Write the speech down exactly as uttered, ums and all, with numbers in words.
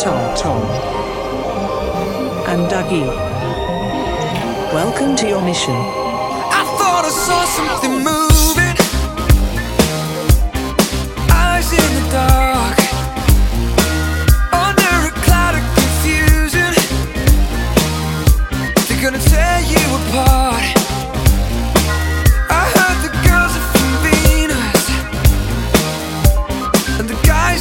Tom, Tom, and Dougie. Welcome to your mission. I thought I saw something move.